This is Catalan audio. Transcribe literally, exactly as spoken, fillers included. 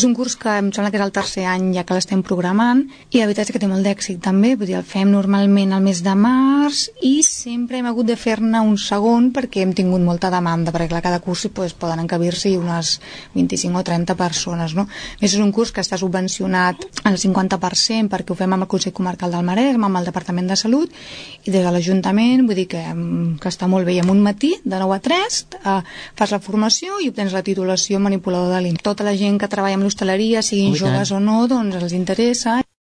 És un curs que em sembla que és el tercer any ja que l'estem programant i la veritat és que té molt d'èxit també, vull dir, el fem normalment al mes de març i sempre hem hagut de fer-ne un segon perquè hem tingut molta demanda, perquè clar, cada curs pues, poden encabir-s'hi unes vint-i-cinc o trenta persones, no? A més, és un curs que està subvencionat al cinquanta per cent perquè ho fem amb el Consell Comarcal del Maresme, amb el Departament de Salut i des de l'Ajuntament, vull dir que, que està molt bé. I en un matí, de nou a tres, eh, fas la formació i obtens la titulació manipulador de l'I N. Tota la gent que treballa amb l'hostaleria, siguin Oh, joves o no, doncs els interessa.